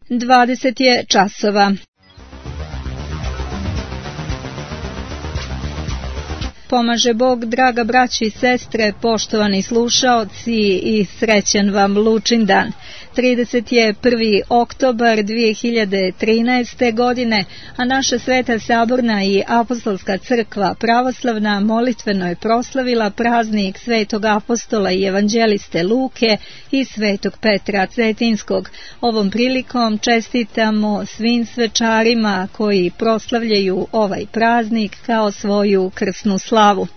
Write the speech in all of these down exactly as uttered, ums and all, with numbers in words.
dvadeset je časova. Pomaže Bog, draga braći i sestre, poštovani slušaoci, i srećan vam Lučindan. trideset je prvi oktobar dvije hiljade trinaeste. godine, a naša Sveta Saborna i Apostolska crkva pravoslavna molitveno je proslavila praznik Svetog apostola i evanđeliste Luke i Svetog Petra Cetinskog. Ovom prilikom čestitamo svim svečarima koji proslavljaju ovaj praznik kao svoju krsnu slavu.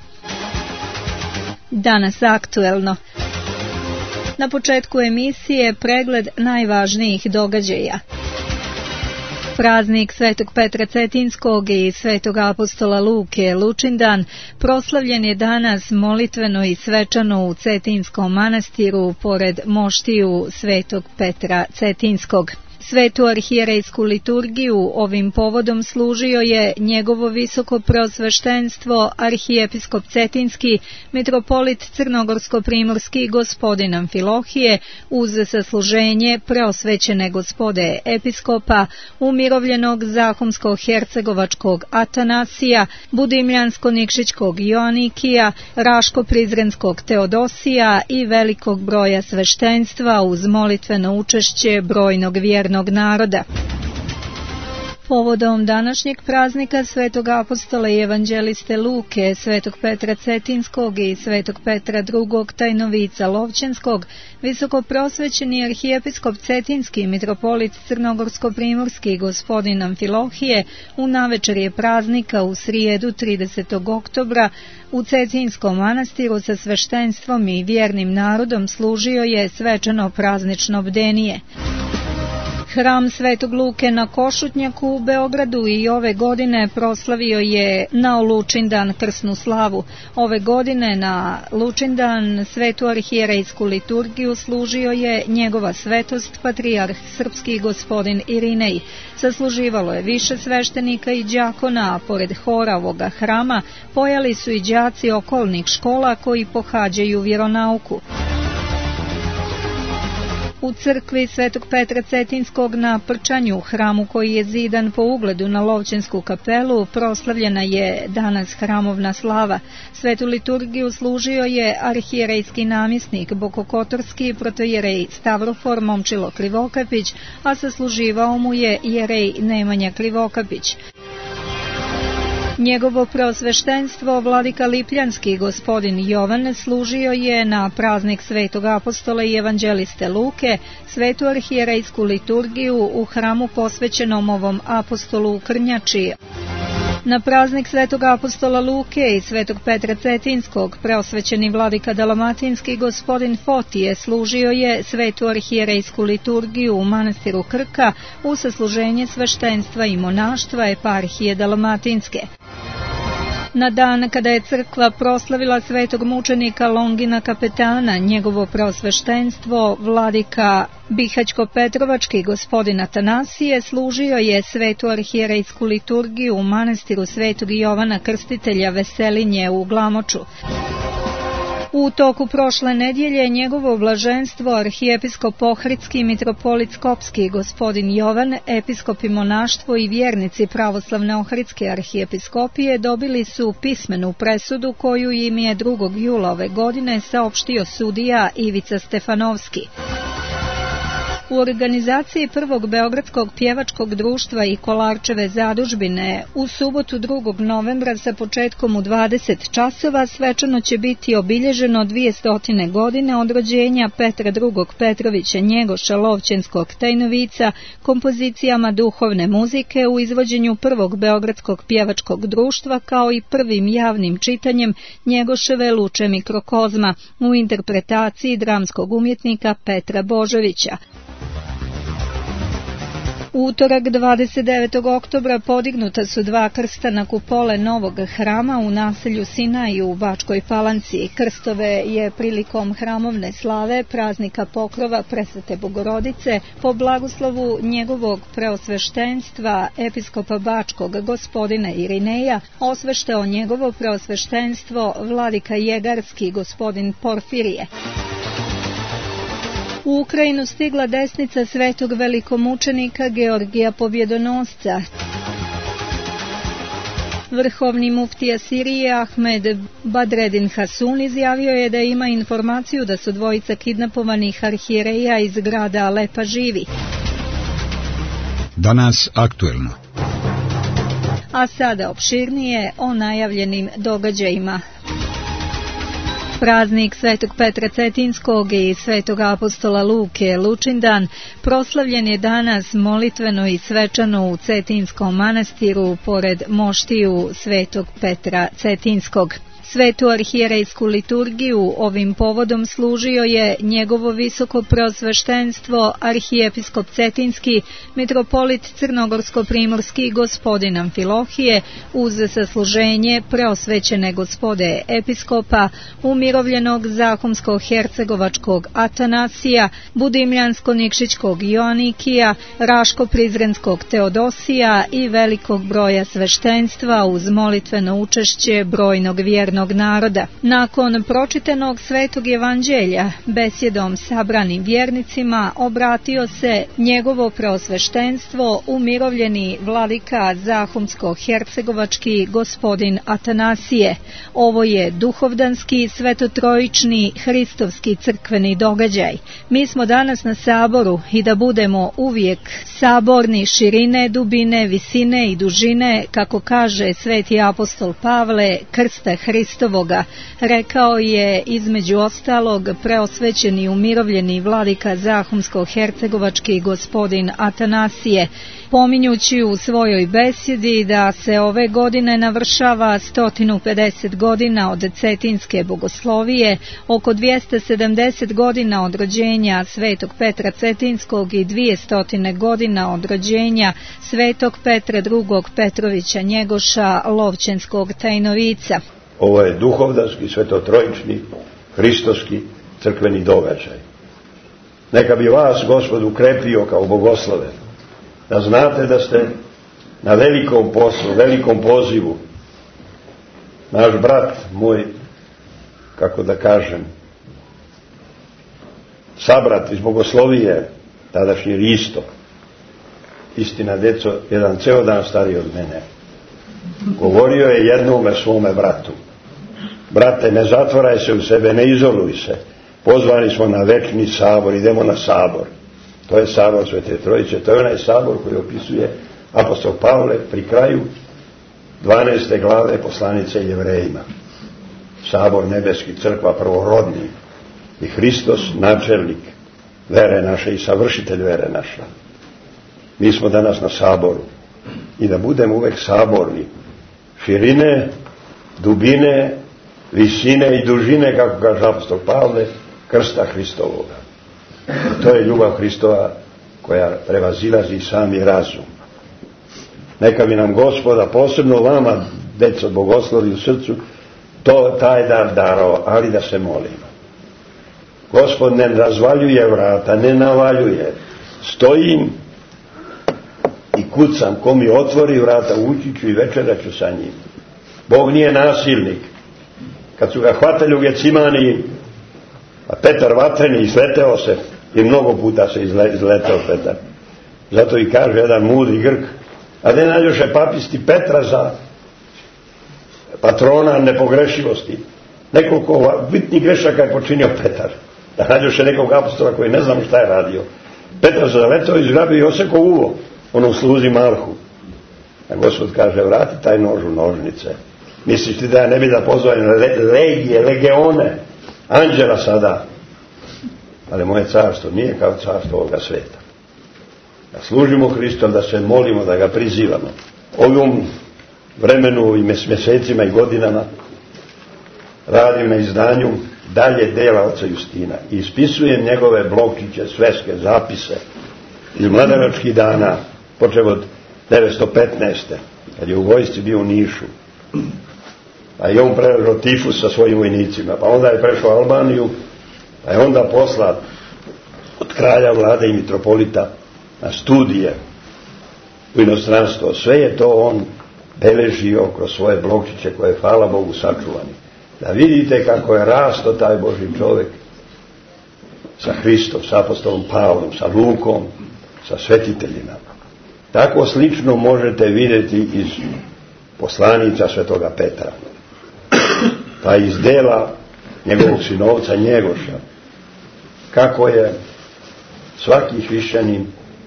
Danas aktuelno. Na početku emisije pregled najvažnijih događaja. Praznik Svetog Petra Cetinskog i Svetog apostola Luke, Lučindan, proslavljen je danas molitveno i svečano u Cetinskom manastiru pored moštiju Svetog Petra Cetinskog. Svetu arhijerejsku liturgiju ovim povodom služio je njegovo visoko preosveštenstvo arhijepiskop Cetinski, mitropolit Crnogorsko-primorski gospodin Amfilohije, uz sasluženje preosvećene gospode episkopa, umirovljenog zahumsko-hercegovačkog Atanasija, budimljansko-nikšićkog Joanikija, raško-prizrenskog Teodosija i velikog broja sveštenstva uz molitveno učešće brojnog vjernog naroda. Povodom današnjeg praznika Svetog apostola i evanđeliste Luke, Svetog Petra Cetinskog i Svetog Petra drugog tajnovica Lovćenskog, visoko prosvećeni arhijepiskop Cetinski, mitropolit Crnogorsko-primorski gospodin Amfilohije, u navečerje praznika u srijedu tridesetog oktobra u Cetinskom manastiru sa sveštenstvom i vjernim narodom služio je svečano praznično bdenije. Hram Svetog Luke na Košutnjaku u Beogradu i ove godine proslavio je na Lučindan krsnu slavu. Ove godine na Lučindan Svetu arhijerejsku liturgiju služio je njegova svetost patrijarh srpski gospodin Irinej. Sasluživalo je više sveštenika i đakona, a pored hora ovoga hrama pojali su i đaci okolnih škola koji pohađaju vjeronauku. U crkvi Svetog Petra Cetinskog na Prčanju, hramu koji je zidan po ugledu na Lovćensku kapelu, proslavljena je danas hramovna slava. Svetu liturgiju služio je arhijerejski namjesnik Bokokotorski protojerej Stavrofor Momčilo Krivokapić, a sasluživao mu je jerej Nemanja Krivokapić. Njegovo preosveštenstvo vladika Lipljanski gospodin Jovan služio je na praznik Svetog apostola i evanđeliste Luke Svetu arhijerejsku liturgiju u hramu posvećenom ovom apostolu u Krnjači. Na praznik Svetog apostola Luke i Svetog Petra Cetinskog preosvećeni vladika Dalmatinski gospodin Fotije služio je Svetu arhijerejsku liturgiju u manastiru Krka u sasluženje sveštenstva i monaštva eparhije Dalmatinske. Na dan kada je crkva proslavila svetog mučenika Longina Kapetana, njegovo preosveštenstvo vladika Bihaćko-Petrovački gospodin Atanasije služio je Svetu arhijerejsku liturgiju u manastiru Svetog Jovana Krstitelja Veselinje u Glamoču. U toku prošle nedjelje njegovo blaženstvo arhijepiskop Ohridski mitropolit Skopski gospodin Jovan, episkopi monaštvo i vjernici pravoslavne Ohridske arhijepiskopije dobili su pismenu presudu koju im je drugog jula ove godine saopštio sudija Ivica Stefanovski. U organizaciji prvog Beogradskog pjevačkog društva i Kolarčeve zadužbine u subotu drugog novembra sa početkom u dvadeset časova svečano će biti obilježeno dvjesto godine od rođenja Petra drugog Petrovića Njegoša Lovćenskog tajnovica kompozicijama duhovne muzike u izvođenju prvog Beogradskog pjevačkog društva kao i prvim javnim čitanjem Njegoševe Luče mikrokozma u interpretaciji dramskog umjetnika Petra Božovića. U utorak dvadeset devetog oktobra podignuta su dva krsta na kupole novog hrama u naselju Sinaj u Bačkoj Palanci. Krstove je prilikom hramovne slave praznika Pokrova Presvete Bogorodice po blagoslovu njegovog preosveštenstva episkopa Bačkog gospodina Irineja osveštao njegovo preosveštenstvo vladika Jegarski gospodin Porfirije. U Ukrajinu stigla desnica svetog velikomučenika Georgija Pobjedonosca. Vrhovni muftija Sirije Ahmed Badreddin Hasun izjavio je da ima informaciju da su dvojica kidnapovanih arhijereja iz grada Alepa živi. Danas aktuelno. A sada opširnije o najavljenim događajima. Praznik Svetog Petra Cetinskog i Svetog apostola Luke, Lučindan, proslavljen je danas molitveno i svečano u Cetinskom manastiru pored moštiju Svetog Petra Cetinskog. Svetu arhijerejsku liturgiju ovim povodom služio je njegovo visoko preosveštenstvo arhijepiskop Cetinski, mitropolit Crnogorsko-primorski gospodin Amfilohije, uz sasluženje preosvećene gospode episkopa, umirovljenog zahumsko-hercegovačkog Atanasija, budimljansko-nikšićkog Joanikija, raško-prizrenskog Teodosija i velikog broja sveštenstva uz molitveno učešće brojnog vjernog naroda. Nakon pročitanog Svetog evanđelja, besjedom sabranim vjernicima obratio se njegovo preosveštenstvo umirovljeni vladika zahumsko-hercegovački gospodin Atanasije. Ovo je duhovdanski, svetotrojični, hristovski crkveni događaj. Mi smo danas na saboru i da budemo uvijek saborni širine, dubine, visine i dužine, kako kaže sveti apostol Pavle, krsta Hristovoga, rekao je između ostalog preosvećeni umirovljeni vladika zahumsko-hercegovački gospodin Atanasije, pominjući u svojoj besjedi da se ove godine navršava sto pedeset godina od Cetinske bogoslovije, oko dvjesto sedamdeset godina od rođenja Svetog Petra Cetinskog i dvjesto godina od rođenja Svetog Petra drugog Petrovića Njegoša Lovćenskog Tajnovica. Ovo je duhovdanski, svetotrojični, hristovski, crkveni događaj. Neka bi vas Gospod ukrepio kao bogoslove, da znate da ste na velikom poslu, velikom pozivu. Naš brat, moj, kako da kažem, sabrat iz bogoslovije, tadašnji Risto, istina, deco, jedan ceo dan stariji od mene, govorio je jednome svome bratu: brate, ne zatvaraj se u sebe, ne izoluj se, pozvani smo na večni sabor, idemo na sabor. To je sabor Svete Trojice, to je onaj sabor koji opisuje apostol Pavle pri kraju dvanaeste glave poslanice Jevrejima. Sabor nebeski, crkva prvorodni i Hristos načelnik vere naše i savršitelj vere naša. Mi smo danas na saboru i da budemo uvek saborni, širine, dubine, visine i dužine, kako kaže apostol Pavle, krsta Hristovoga. I to je ljubav Hristova koja prevazilazi sami razum. Neka bi nam Gospoda, posebno vama, deco bogoslovi u srcu, to, taj dar darao, ali da se molimo. Gospod ne razvaljuje vrata, ne navaljuje. Stojim i kucam, ko mi otvori vrata, ući ću i večerat ću sa njim. Bog nije nasilnik. Kad su ga hvatali u Gecimani, a Petar vatreni izleteo se, i mnogo puta se izle, izleteo Petar. Zato i kaže jedan mudri Grk: a ne nađoše papisti Petra za patrona nepogrešivosti. Nekoliko bitnih grešaka je počinio Petar. Da nađoše nekog apostola koji ne znamo šta je radio. Petar se zaleteo, izgrabio i osekao uvo onom sluzi Malhu. A Gospod kaže: vrati taj nož u nožnice. Misliš ti da ja ne bi da pozovem legije, legeone, anđela sada? Ali moje carstvo nije kao carstvo ovoga sveta. Da služimo Hristom, da se molimo, da ga prizivamo. Ovom vremenu i mjesecima i godinama radim na izdanju dalje dela oca Justina i ispisujem njegove blokiće, sveske, zapise iz mladenačkih dana, počeo od devetsto petnaeste. kad je u vojsci bio u Nišu. Pa je on preležao tifus sa svojim vojnicima, pa onda je prešao Albaniju, pa je onda poslat od kralja, vlade i mitropolita na studije u inostranstvo. Sve je to on beležio kroz svoje blokčiće koje je, hvala Bogu, sačuvani. Da vidite kako je rasto taj Božji čovjek sa Hristom, sa apostolom Pavlom, sa Lukom, sa svetiteljima. Tako slično možete vidjeti iz poslanica svetoga Petra, pa iz dela njegovog sinovca Njegoša, kako je svaki hrišćanin,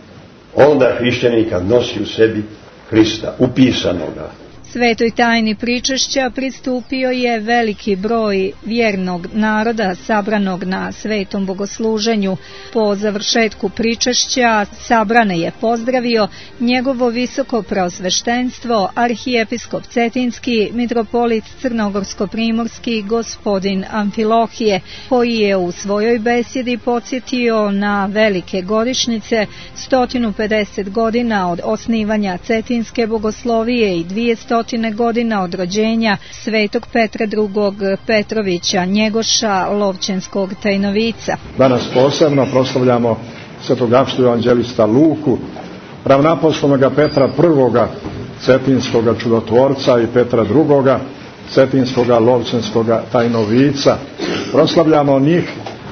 onda hrišćanin kad nosi u sebi Hrista, upisanoga. Svetoj tajni pričešća pristupio je veliki broj vjernog naroda sabranog na svetom bogosluženju. Po završetku pričešća sabrane je pozdravio njegovo visoko preosveštenstvo, arhijepiskop Cetinski, mitropolit Crnogorsko-primorski gospodin Amfilohije, koji je u svojoj besjedi podsjetio na velike godišnjice, sto pedeset godina od osnivanja Cetinske bogoslovije i dvjesto godina od rođenja svetog Petra drugog Petrovića Njegoša, Lovćenskog tajnovica. Danas posebno proslavljamo svetog apostolskog evanđelista Luku, ravnoapostolnoga Petra prvoga Cetinskoga čudotvorca i Petra drugoga Cetinskoga Lovćenskoga tajnovica. Proslavljamo njih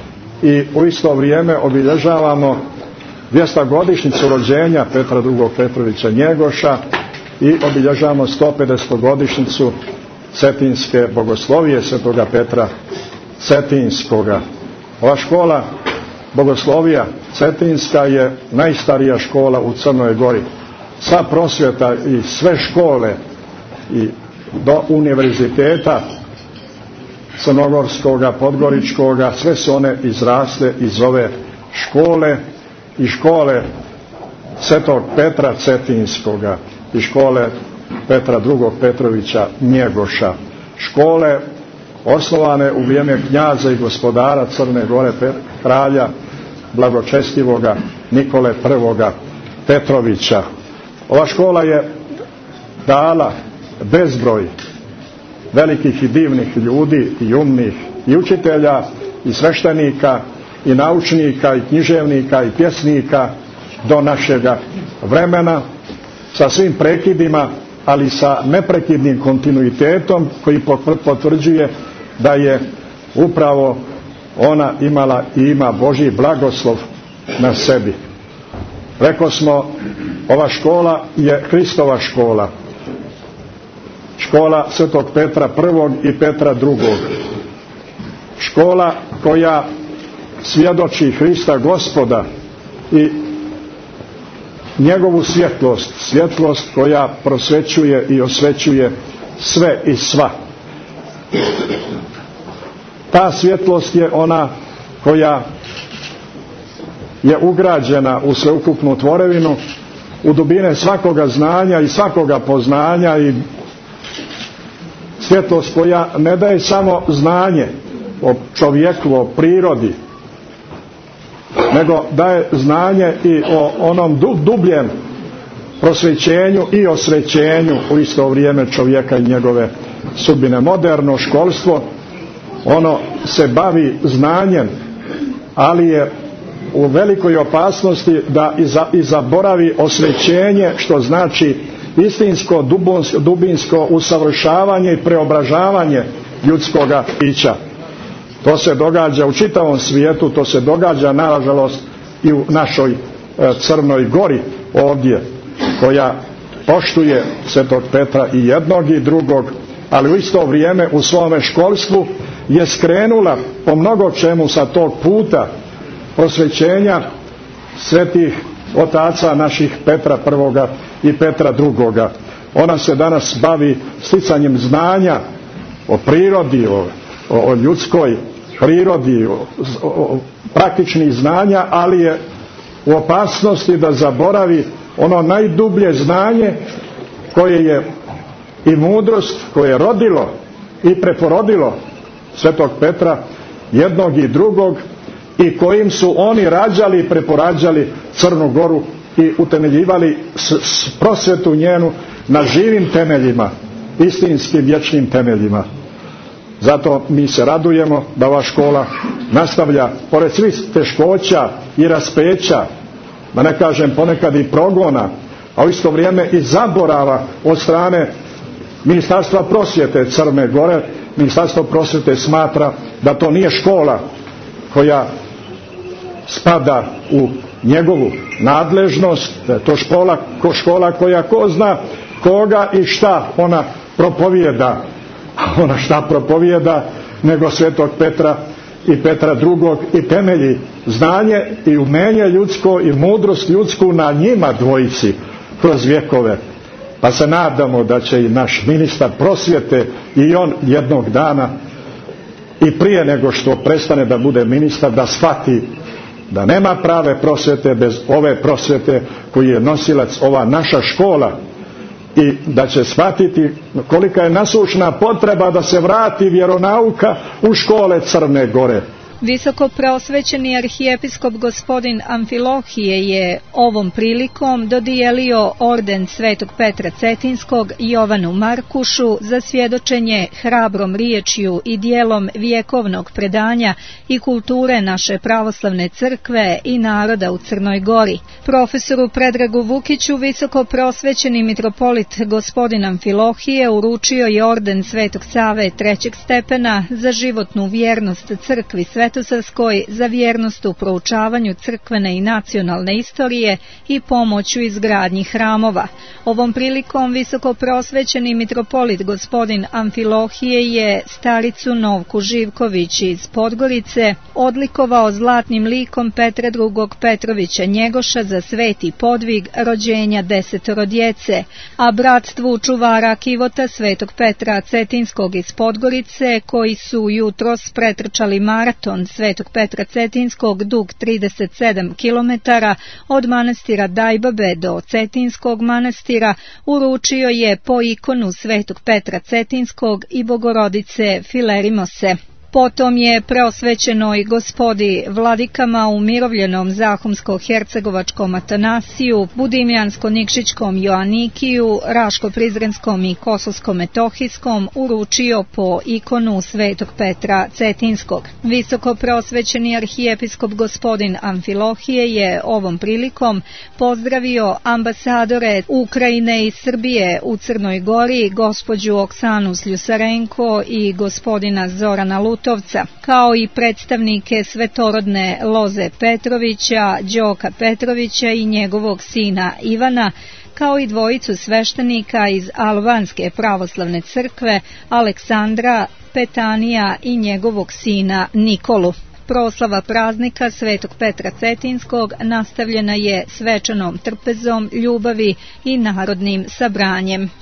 i u isto vrijeme obilježavamo dvjesto-godišnjicu rođenja Petra drugog Petrovića Njegoša i obilježavamo sto pedesetogodishnicu Cetinske bogoslovije svetoga Petra Cetinskoga. Ova škola bogoslovija Cetinska je najstarija škola u Crnoj Gori. Sva prosvjeta i sve škole i do univerziteta Crnogorskoga, Podgoričkoga, sve su one izrasle iz ove škole i škole svetog Petra Cetinskoga i škole Petra drugog Petrovića Njegoša. Škole osnovane u vrijeme knjaza i gospodara Crne Gore, kralja blagočestivoga Nikole prvoga Petrovića. Ova škola je dala bezbroj velikih i divnih ljudi i umnih i učitelja i sveštenika i naučnika i književnika i pjesnika do našega vremena, sa svim prekidima, ali sa neprekidnim kontinuitetom koji potvrđuje da je upravo ona imala i ima Božji blagoslov na sebi. Rekao smo, ova škola je Hristova škola. Škola svetog Petra prvog i Petra drugog. Škola koja svjedoči Hrista Gospoda i njegovu svjetlost, svjetlost koja prosvećuje i osvećuje sve i sva. Ta svjetlost je ona koja je ugrađena u sveukupnu tvorevinu, u dubine svakoga znanja i svakoga poznanja, i svjetlost koja ne daje samo znanje o čovjeku, o prirodi, nego daje znanje i o onom dubljem prosvećenju i osvećenju u isto vrijeme čovjeka i njegove sudbine. Moderno školstvo, ono se bavi znanjem, ali je u velikoj opasnosti da i zaboravi osvećenje, što znači istinsko dubinsko usavršavanje i preobražavanje ljudskoga bića. To se događa u čitavom svijetu, to se događa nažalost i u našoj e, Crnoj Gori ovdje, koja poštuje svetog Petra i jednog i drugog, ali u isto vrijeme u svome školstvu je skrenula po mnogo čemu sa tog puta prosvećenja svetih otaca naših Petra prvoga i Petra drugoga. Ona se danas bavi sticanjem znanja o prirodi, o, o ljudskoj prirodi, o, o, praktičnih znanja, ali je u opasnosti da zaboravi ono najdublje znanje koje je i mudrost koje je rodilo i preporodilo svetog Petra jednog i drugog, i kojim su oni rađali i preporađali Crnu Goru i utemeljivali prosvetu njenu na živim temeljima, istinskim vječnim temeljima. Zato mi se radujemo da ova škola nastavlja, pored svih teškoća i raspeća, da ne kažem ponekad i progona, a u isto vrijeme i zaborava od strane Ministarstva prosvjete Crne Gore. Ministarstvo prosvjete smatra da to nije škola koja spada u njegovu nadležnost, da je to škola, ko škola koja ko zna koga i šta ona propovijeda. A ona šta propovijeda nego Svetog Petra i Petra drugog i temelji znanje i umenje ljudsko i mudrost ljudsku na njima dvojici kroz vjekove. Pa se nadamo da će i naš ministar prosvjete i on jednog dana i prije nego što prestane da bude ministar da shvati da nema prave prosvjete bez ove prosvjete koji je nosilac ova naša škola i da će shvatiti kolika je nasušna potreba da se vrati vjeronauka u škole Crne Gore. Visoko preosvećeni arhijepiskop gospodin Amfilohije je ovom prilikom dodijelio orden Svetog Petra Cetinskog Jovanu Markušu za svjedočenje hrabrom riječju i dijelom vjekovnog predanja i kulture naše pravoslavne crkve i naroda u Crnoj Gori. Profesoru Predragu Vukiću visoko preosvećeni mitropolit gospodin Amfilohije uručio je orden Svetog Save trećeg stepena za životnu vjernost crkvi Svetosavskoj, za vjernost u proučavanju crkvene i nacionalne istorije i pomoć u izgradnji hramova. Ovom prilikom visoko preosvećeni mitropolit gospodin Amfilohije je staricu Novku Živković iz Podgorice odlikovao zlatnim likom Petra drugog Petrovića Njegoša za sveti podvig rođenja desetoro djece, a bratstvu čuvara kivota Svetog Petra Cetinskog iz Podgorice, koji su jutros pretrčali maraton Svetog Petra Cetinskog dug trideset sedam kilometara od manastira Dajbabe do Cetinskog manastira, uručio je po ikonu Svetog Petra Cetinskog i Bogorodice Filerimose. Potom je preosvećenoj gospodi vladikama u Mirovljenom Zahumsko-Hercegovačkom Atanasiju, Budimljansko-Nikšićkom Joanikiju, Raško-Prizrenskom i Kosovsko-Metohijskom uručio po ikonu Svetog Petra Cetinskog. Visoko preosvećeni arhijepiskop gospodin Amfilohije je ovom prilikom pozdravio ambasadore Ukrajine i Srbije u Crnoj Gori, gospođu Oksanu Sljusarenko i gospodina Zorana Lutovca, kao i predstavnike svetorodne Loze Petrovića, Đoka Petrovića i njegovog sina Ivana, kao i dvojicu sveštenika iz Albanske pravoslavne crkve, Aleksandra Petanija i njegovog sina Nikolu. Proslava praznika Svetog Petra Cetinskog nastavljena je svečanom trpezom, ljubavi i narodnim sabranjem.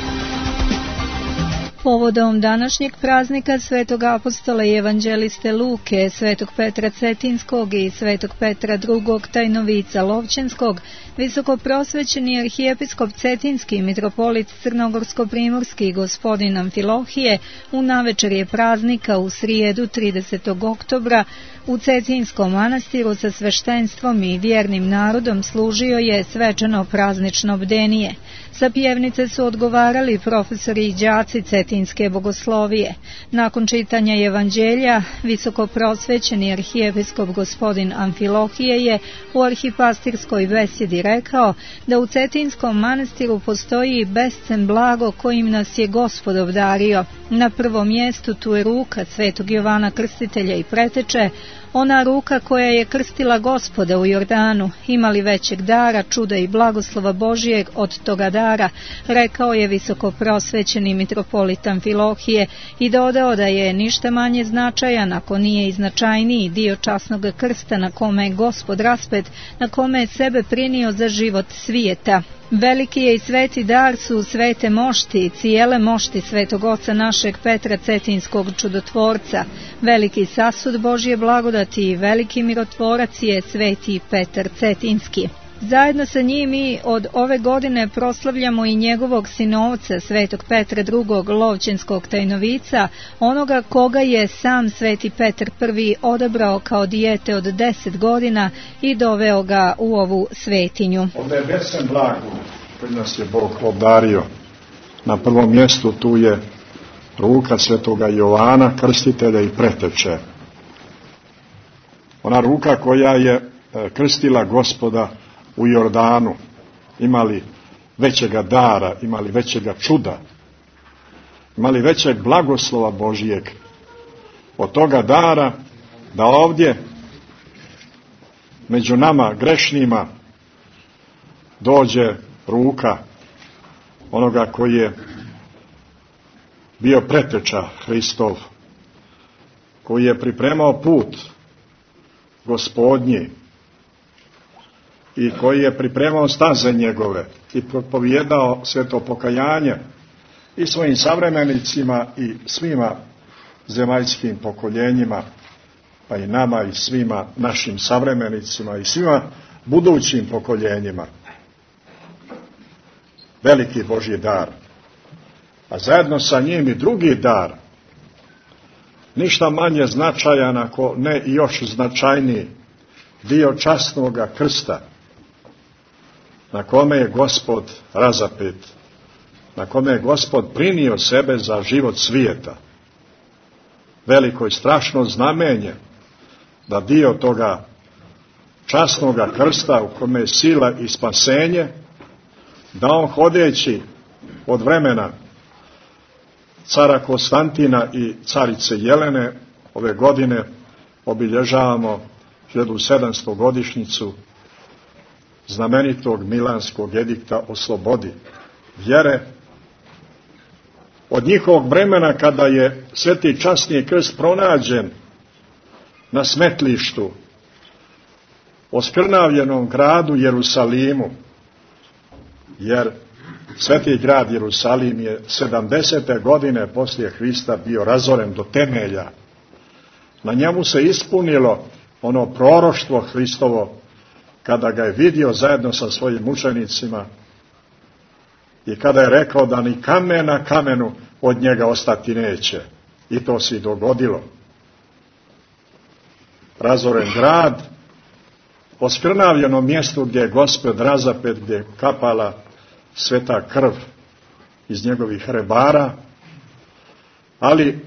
Povodom današnjeg praznika Svetog apostola i evanđeliste Luke, Svetog Petra Cetinskog i Svetog Petra drugog Tajnovica Lovćenskog, visoko prosvećeni arhijepiskop Cetinski mitropolit Crnogorsko-primorski gospodin Amfilohije u navečerje praznika u srijedu tridesetog oktobra u Cetinskom manastiru sa sveštenstvom i vjernim narodom služio je svečano praznično bdenije. Sa pjevnice su odgovarali profesori i đaci Cetinske bogoslovije. Nakon čitanja evanđelja, visoko prosvećeni arhijepiskop gospodin Amfilohije je u arhipastirskoj besjedi rekao da u Cetinskom manastiru postoji bescen blago kojim nas je Gospod obdario. Na prvom mjestu tu je ruka Svetog Jovana Krstitelja i preteče, ona ruka koja je krstila Gospoda u Jordanu. Ima li većeg dara, čuda i blagoslova Božijeg od toga dara, rekao je visoko prosvećeni mitropolit Amfilohije i dodao da je ništa manje značajan, ako nije i značajniji dio časnog krsta na kome je Gospod raspet, na kome je sebe prinio za život svijeta. Veliki je i sveti dar su svete mošti, cijele mošti svetog oca našeg Petra Cetinskog čudotvorca. Veliki sasud Božje blagodati i veliki mirotvorac je sveti Petar Cetinski. Zajedno sa njim mi od ove godine proslavljamo i njegovog sinovca, Svetog Petra drugog Lovćenskog Tajnovica, onoga koga je sam Sveti Petar prvi odabrao kao dijete od deset godina i doveo ga u ovu svetinju. Ovdje je besen blago koji nas je Bog obdario. Na prvom mjestu tu je ruka Svetoga Jovana, krstitelja i preteče. Ona ruka koja je krstila Gospoda u Jordanu. Imali većega dara, imali većega čuda, imali većeg blagoslova Božijeg od toga dara, da ovdje među nama grešnima dođe ruka onoga koji je bio preteča Hristov, koji je pripremao put Gospodnji i koji je pripremao staze njegove i propovijedao sveto pokajanje i svojim savremenicima i svima zemaljskim pokoljenjima, pa i nama i svima našim savremenicima i svima budućim pokoljenjima. Veliki Božji dar. A zajedno sa njim i drugi dar, ništa manje značajan, ako ne i još značajniji, dio časnoga krsta, na kome je Gospod razapet, na kome je Gospod prinio sebe za život svijeta. Veliko i strašno znamenje da dio toga časnoga krsta u kome je sila i spasenje, da on hodeći od vremena cara Konstantina i carice Jelene, ove godine obilježavamo hiljadu sedamsto godišnjicu znamenitog Milanskog edikta o slobodi vjere. Od njihovog vremena kada je sveti časni krst pronađen na smetlištu, oskrnavljenom gradu Jerusalimu, jer sveti grad Jerusalim je sedamdesete godine poslije Hrista bio razoren do temelja. Na njemu se ispunilo ono proroštvo Hristovo kada ga je vidio zajedno sa svojim učenicima i kada je rekao da ni kamen na kamenu od njega ostati neće. I to se i dogodilo. Razoren grad, oskrnavljeno mjesto gdje je Gospod razapet, gdje je kapala sveta krv iz njegovih rebara, ali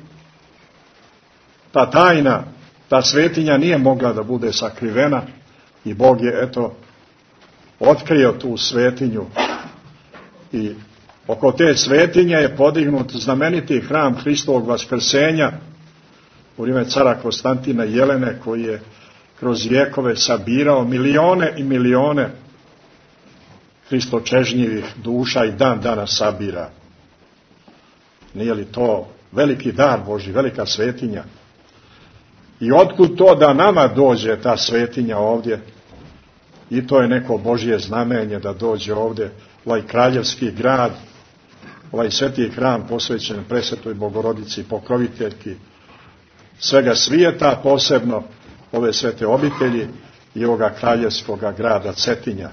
ta tajna, ta svetinja nije mogla da bude sakrivena i Bog je, eto, otkrio tu svetinju i oko te svetinje je podignut znameniti hram Hristovog vaskrsenja u vrijeme cara Konstantina Jelene, koji je kroz vjekove sabirao milione i milione hristočežnjivih duša i dan danas sabira. Nije li to veliki dar Božji, velika svetinja? I otkud to da nama dođe ta svetinja ovdje? I to je neko Božje znamenje da dođe ovdje ovaj kraljevski grad, ovaj sveti hram posvećen presvetoj Bogorodici, pokroviteljki svega svijeta, posebno ove svete obitelji i ovoga kraljevskoga grada Cetinja.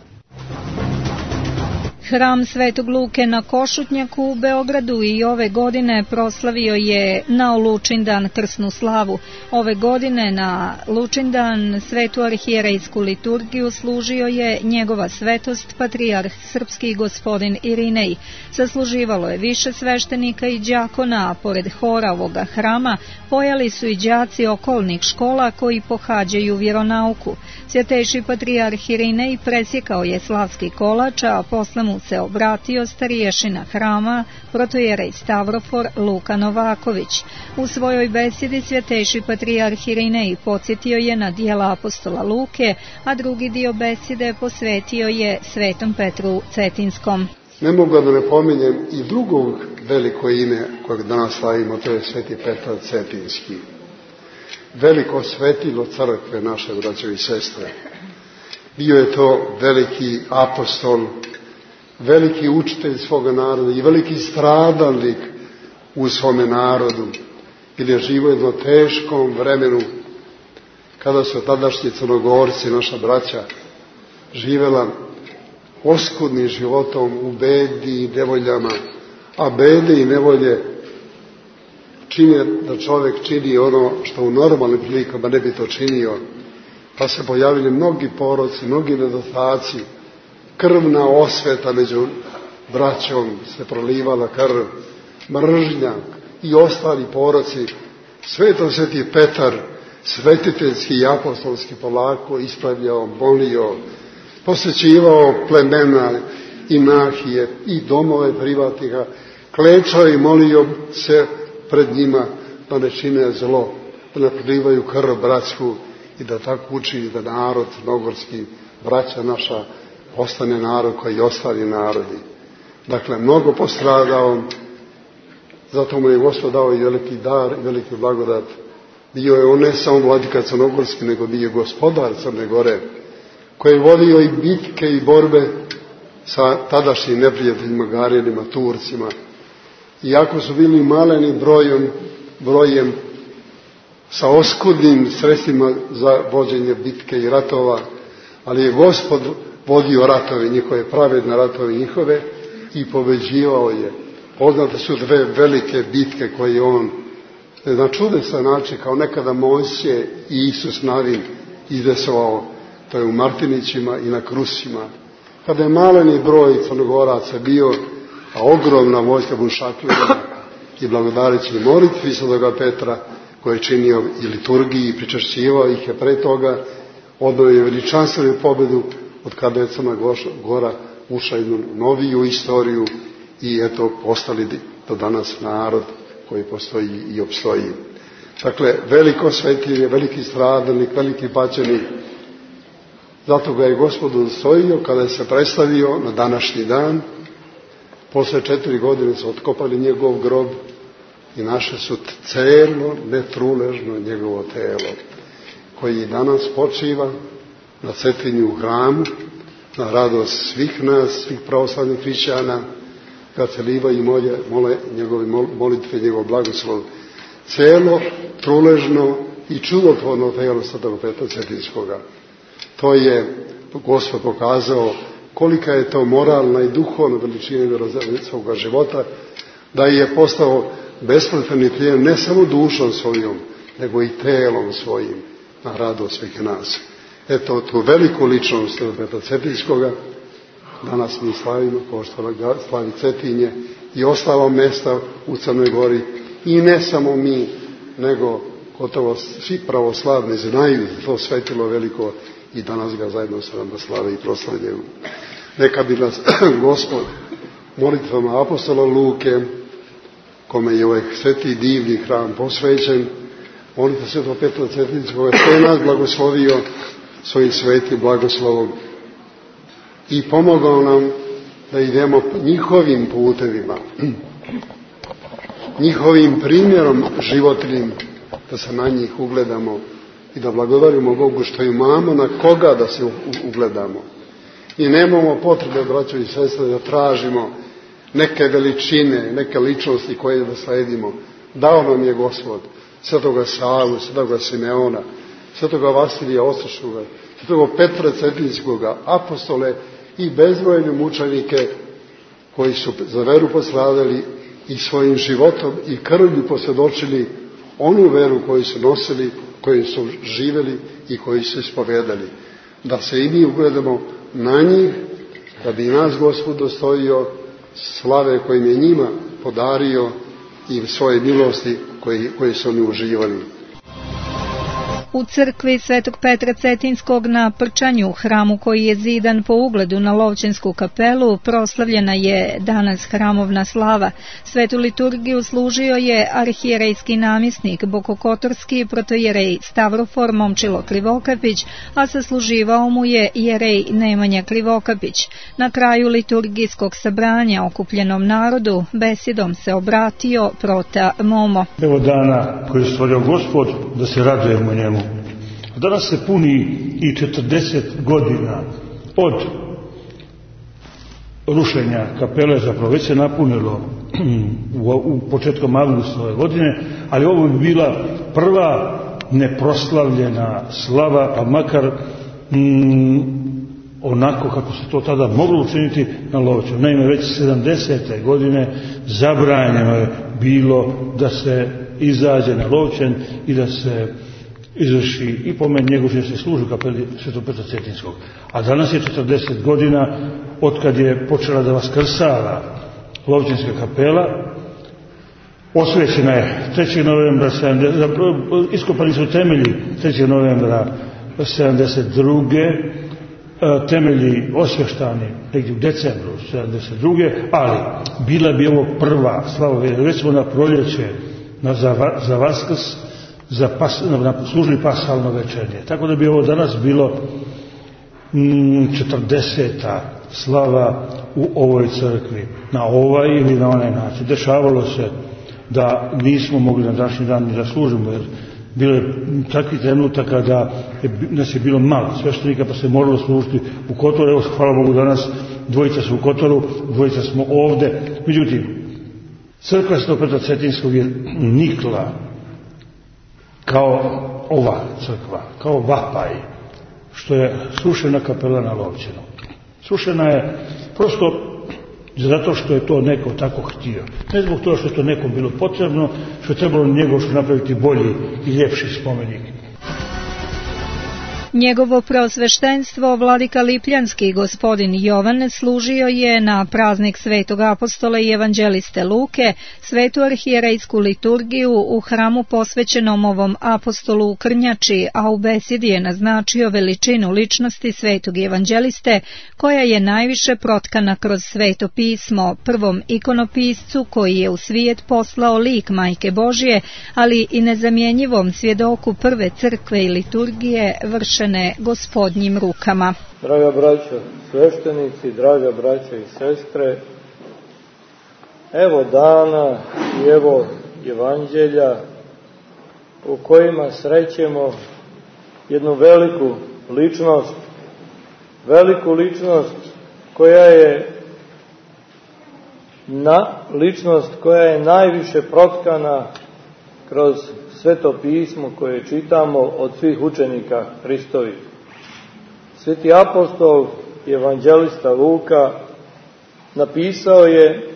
Hram Svetog Luke na Košutnjaku u Beogradu i ove godine proslavio je na Lučindan krsnu slavu. Ove godine na Lučindan svetu arhijerejsku liturgiju služio je njegova svetost patrijarh srpski gospodin Irinej. Zasluživalo je više sveštenika i đakona, a pored hora ovoga hrama pojali su i đaci okolnih škola koji pohađaju vjeronauku. Svjetejši patrijarh Irinej presjekao je slavski kolač, a posle mu se obratio stariješina hrama, protojerej Stavrofor Luka Novaković. U svojoj besedi svjetejši patrijarh Irinej podsjetio je na dijela apostola Luke, a drugi dio besede posvetio je svetom Petru Cetinskom. Ne mogu da ne pominjem i drugog veliko ime kojeg danas slavimo, to je sveti Petar Cetinski. Veliko svetilo crkve naše, braćo i sestre. Bio je to veliki apostol, veliki učitelj svoga naroda i veliki stradalnik u svome narodu. Ili je živo jedno teškom vremenu kada su tadašnji Crnogorci, naša braća, živela oskudnim životom u bedi i nevoljama, a bede i nevolje čine da čovjek čini ono što u normalnim prilikama ne bi to činio, pa se pojavili mnogi poroci, mnogi nedostaci, krvna osveta među braćom se prolivala krv, mržnja i ostali poroci. Sveto sveti Petar, svetiteljski i apostolski polako ispravljao, molio, posjećivao plemena i nahije i domove privatnika, klečao i molio se pred njima da ne čine zlo, da ne prolivaju krv bratsku i da tako učini da narod crnogorski, braća naša, ostane narod koji ostali narodi. Dakle, mnogo postradao, zato mu je Gospod dao i veliki dar i veliki blagodat. Bio je on ne samo vladika crnogorski, nego bio je gospodar Crne Gore, koji je vodio i bitke i borbe sa tadašnjim neprijateljima, Garijinima, Turcima. Iako su bili maleni brojem, brojem sa oskudnim sredstvima za vođenje bitke i ratova, ali je Gospod vodio ratove njihove, pravedne ratove njihove i pobeđivao je. Poznate su dve velike bitke koje on na čudesan način, kao nekada Mojsije i Isus Navin, izdesovao. To je u Martinićima i na Krusima. Kada je maleni broj Crnogoraca bio, a ogromna vojska bunšakljiva i blagodareći molitvi Svetoga Petra, koji je činio i liturgiji i pričašćivao ih je pre toga, odao je veličanstvenu pobedu od kada je Crna Gora ušla jednu noviju istoriju i eto postali do danas narod koji postoji i opstoji. Dakle, veliko svetilje, veliki stradalnik, veliki paćenik. Zato ga je Gospod udostojio kada je se predstavio na današnji dan. Posle četiri godine su otkopali njegov grob i naše su celo, netruležno njegovo telo, koji danas počiva na Cetinju u hramu, na radost svih nas, svih pravoslavnih hrišćana, kad se liva i molje, mole njegove molitve, njegov blagoslov. Celo, truležno i čudotvorno telo Svetog Petra Cetinskoga. To je Gospod pokazao kolika je to moralna i duhovna veličina svoga života, da je postao besmrtni plijen ne samo dušom svojom, nego i telom svojim, na radost svih nas. Eto, tu veliku ličnost Petra Cetinskoga danas mi slavimo, kao što slavi Cetinje i ostala mesta u Crnoj Gori. I ne samo mi, nego gotovo svi pravoslavni znaju to svetilo veliko i danas ga zajedno sa nama slave i proslavljaju. Neka bi nas Gospod molitvama apostola Luke, kome je ovaj sveti divni hram posvećen, molite Svetog Petra Cetinskog, koji je nas blagoslovio svojim svetim blagoslovom i pomogao nam da idemo njihovim putevima, njihovim primjerom životnim, da se na njih ugledamo i da blagodarimo Bogu što imamo na koga da se ugledamo. I nemamo potrebe, braćo i sestre, da tražimo neke veličine, neke ličnosti koje da sledimo. Dao nam je Gospod Svetoga Savu, Svetoga Simeona, Svetoga Vasilija Ostroškoga, Svetoga Petra Cetinskoga, apostole i bezbrojne mučenike koji su za veru postradali i svojim životom i krvlju posvjedočili onu veru koju su nosili, koju su živjeli i koju su ispovedali. Da se i mi ugledamo na njih, da bi nas Gospod dostojio slave kojim je njima podario i svoje milosti koje, koje su oni uživali. U crkvi Svetog Petra Cetinskog na Prčanju, hramu koji je zidan po ugledu na Lovćensku kapelu, proslavljena je danas hramovna slava. Svetu liturgiju služio je arhijerejski namjesnik Bokokotorski protojerej Stavrofor Momčilo Krivokapić, a sasluživao mu je jerej Nemanja Krivokapić. Na kraju liturgijskog sabranja okupljenom narodu besedom se obratio prota Momo. Evo dana koji je stvorio Gospod, da se radujemo njemu. Danas se puni i četrdeset godina od rušenja kapele, zapravo već se napunilo u, u početkom avgusta ove godine, ali ovo bi bila prva neproslavljena slava, pa makar mm, onako kako se to tada moglo učiniti na Lovću. Naime, već sedamdesete godine zabranjeno je bilo da se izađe na Lovćen i da se izvrši i pomen njegov što se služi u kapeli Svetog Petra Cetinskog. A danas je četrdeset godina od kad je počela da vaskrsava Lovćenska kapela. Osvećena je trećeg novembra, iskopani su temelji trećeg novembra sedamdeset druge, temelji osveštani negdje u decembru sedamdeset druge, ali bila bi ovo prva slava, već smo na proljeće na za, za Vaskrs za pas, na, služili pasalno večernje. Tako da bi ovo danas bilo mm, četrdeseta slava u ovoj crkvi, na ovaj ili na onaj način. Dešavalo se da nismo mogli na današnji dan ni da služimo, jer bilo je takvih trenutaka da je, nas je bilo malo sveštenika, pa se moralo služiti u Kotoru. Evo, hvala Bogu, danas dvojica su u Kotoru, dvojica smo ovde. Međutim, crkva Svetog Petra Cetinskog je nikla kao ova crkva, kao vapaj, što je srušena kapela na Lovćenu. Srušena je prosto zato što je to neko tako htio. Ne zbog toga što je to nekom bilo potrebno, što je trebalo njegov što napraviti bolji i ljepši spomenik. Njegovo preosveštenstvo vladika Lipljanski gospodin Jovan služio je na praznik Svetog apostola i evanđeliste Luke, svetu arhijerejsku liturgiju u hramu posvećenom ovom apostolu u Krnjači, a u besedi je naznačio veličinu ličnosti svetog evanđeliste, koja je najviše protkana kroz sveto pismo, prvom ikonopiscu koji je u svijet poslao lik Majke Božje, ali i nezamjenjivom svjedoku prve crkve i liturgije vršene Gospodnjim rukama. Draga braćo sveštenici, draga braćo i sestre, evo dana i evo evanđelja u kojima srećemo jednu veliku ličnost, veliku ličnost koja je na ličnost koja je najviše protkana kroz Sveto pismo koje čitamo od svih učenika Hristovi. Sveti apostol i evanđelista Luka napisao je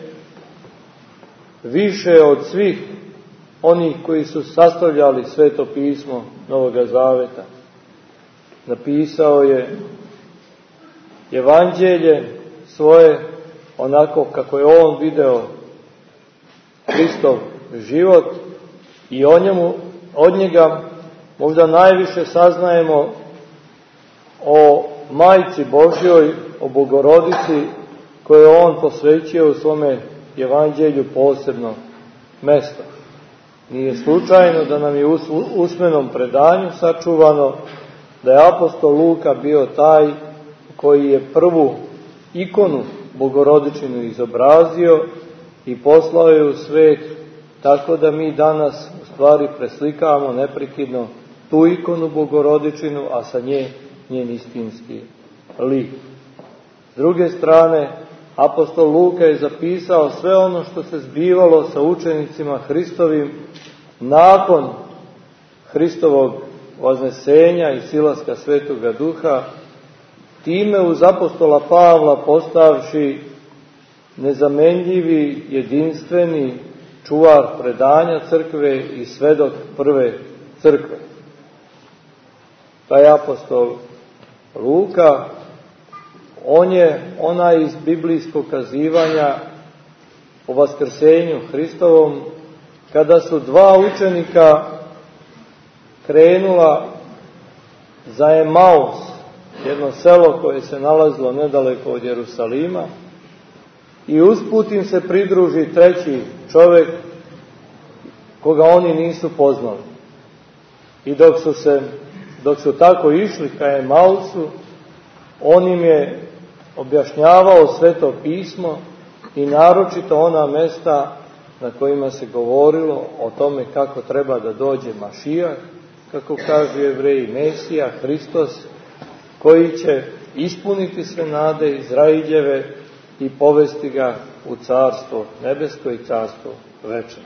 više od svih onih koji su sastavljali Sveto pismo Novoga Zaveta. Napisao je evanđelje svoje onako kako je on video Hristov život, i o njemu, od njega možda najviše saznajemo o Majci Božjoj, o Bogorodici, koju je on posvećio u svome evanđelju posebno mesto. Nije slučajno da nam je u usmenom predanju sačuvano da je apostol Luka bio taj koji je prvu ikonu Bogorodičinu izobrazio i poslao je u svet, tako da mi danas u stvari preslikavamo neprekidno tu ikonu Bogorodičinu, a sa nje njen istinski lik. S druge strane, apostol Luka je zapisao sve ono što se zbivalo sa učenicima Hristovim nakon Hristovog vaznesenja i silaska Svetoga Duha, time uz apostola Pavla postavši nezamenljivi, jedinstveni čuvar predanja crkve i svedok prve crkve. Taj apostol Luka, on je onaj iz biblijskog kazivanja o vaskrsenju Hristovom, kada su dva učenika krenula za Emaus, jedno selo koje se nalazilo nedaleko od Jerusalima, i usput im se pridruži treći čovjek koga oni nisu poznali. I dok su se, dok su tako išli ka Emausu, on im je objašnjavao Sveto pismo i naročito ona mesta na kojima se govorilo o tome kako treba da dođe Mašijah, kako kažu Jevreji, Mesija, Hristos, koji će ispuniti sve nade Izraeljeve i povesti ga u carstvo nebesko i carstvo večno.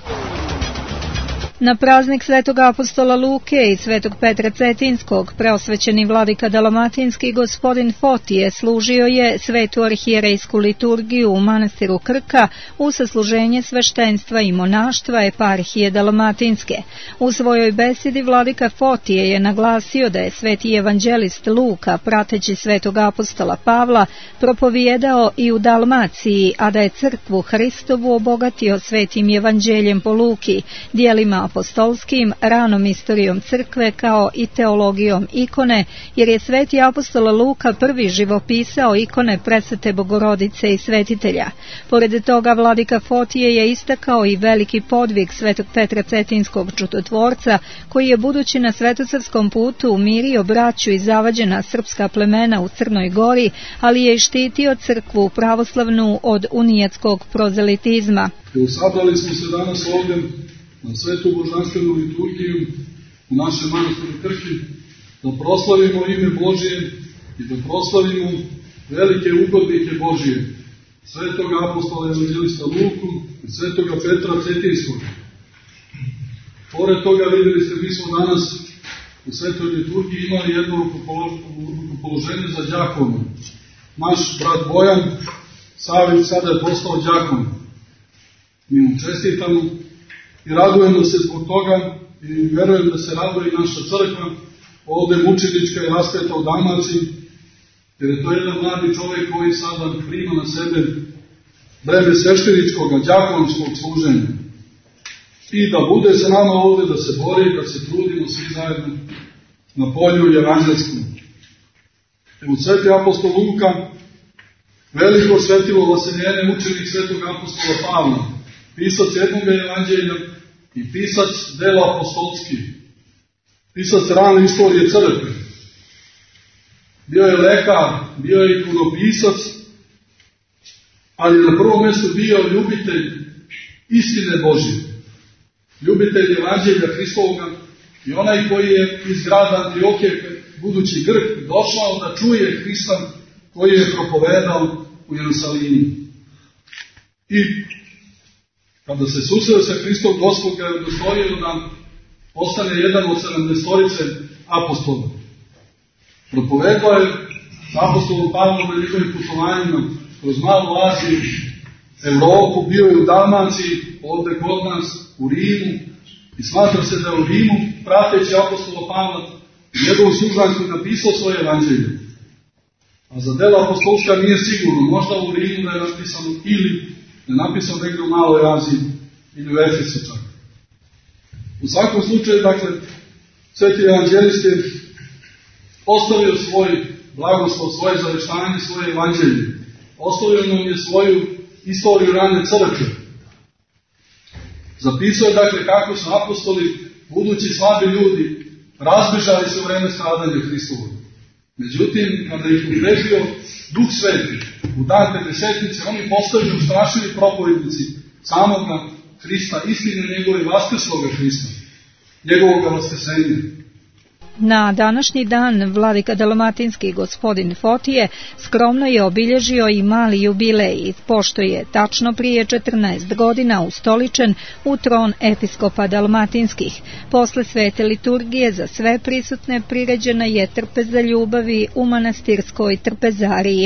Na praznik Svetog apostola Luke i Svetog Petra Cetinskog preosvećeni vladika Dalmatinski gospodin Fotije služio je svetu arhijerejsku liturgiju u manastiru Krka u sasluženje sveštenstva i monaštva eparhije Dalmatinske. U svojoj besedi vladika Fotije je naglasio da je sveti evanđelist Luka, prateći Svetog apostola Pavla, propovijedao i u Dalmaciji, a da je crkvu Hristovu obogatio svetim evanđeljem po Luki, dijelima apostolskim, ranom istorijom crkve kao i teologijom ikone, jer je sveti apostol Luka prvi živopisao ikone presvete Bogorodice i svetitelja. Pored toga vladika Fotije je istakao i veliki podvig svetog Petra Cetinskog čudotvorca, koji je budući na svetosavskom putu umirio braću i zavađena srpska plemena u Crnoj Gori, ali je i štitio crkvu pravoslavnu od unijetskog prozelitizma. Sabrali smo se danas ovdje na svetu božanstvenu liturgiju u našem manastiru Krki, da proslavimo ime Božije i da proslavimo velike ugodnike Božije, svetog apostola evanđelista Luku i svetoga Petra Cetinskog. Pored toga, vidjeli ste, mi smo danas u svetoj liturgiji imali jedno rukopoloženje za đakona. Naš brat Bojan Savić sada je postao đakon. Mi mu čestitamo i radujemo se zbog toga i verujem da se raduje i naša crkva ovdje mučenička i raspeta u Dalmaciji, jer je to jedan mladi čovjek koji sada prima na sebe breme svešteničkog, đakonskog služenja. I da bude se nama ovdje, da se bori, da se trudimo svi zajedno na polju evanđelskom. U sveti apostol Luka, veliko svetilo vaseljenje, učenik svetog apostola Pavla, pisac jednog evanđelja i pisac dela apostolski, pisac rane istorije crkve. Bio je lekar, bio je ikonopisac, ali na prvom mjestu bio ljubitelj istine Božje, ljubitelj evanđelja Hristovoga i onaj koji je iz grada Antiohije, budući Grk, došao da čuje Hrista koji je propovedao u Jerusalimu. I kada se susreo sa Hristom, Gospod ga je udostojio da postane jedan od sedamdestorice apostola. Propovedao je apostolu Pavlu na njegovim putovanjima kroz malu Aziju, Evropu, bio je u Dalmaciji, ovdje kod nas, u Rimu, i smatra se da je u Rimu, prateći apostola Pavla, njegovu služanku napisao svoje evanđelje. A za dela apostolska nije sigurno, možda u Rimu da je napisano ili da je napisano negdje u Maloj Aziji ili u Efesu čak. U svakom slučaju, dakle, sveti evanđelist je ostavio svoj blagoslov, svoje zaveštanje, svoje evanđelje. Ostavio nam je svoju istoriju rane crkve. Zapisao je, dakle, kako su apostoli, budući slabi ljudi, razbežali se u vreme stradanja Hristovog. Međutim, kada ih udrežio Duh Sveti u dan Pedesetnice, oni postaju ustrašili propovednici samoga Hrista, istine njegove vaskrsloga Hrista, njegovog vaskrsenja. Na današnji dan vladika dalmatinski gospodin Fotije skromno je obilježio i mali jubilej, pošto je tačno prije četrnaest godina ustoličen u tron episkopa dalmatinskih. Posle svete liturgije za sve prisutne priređena je trpeza ljubavi u manastirskoj trpezariji.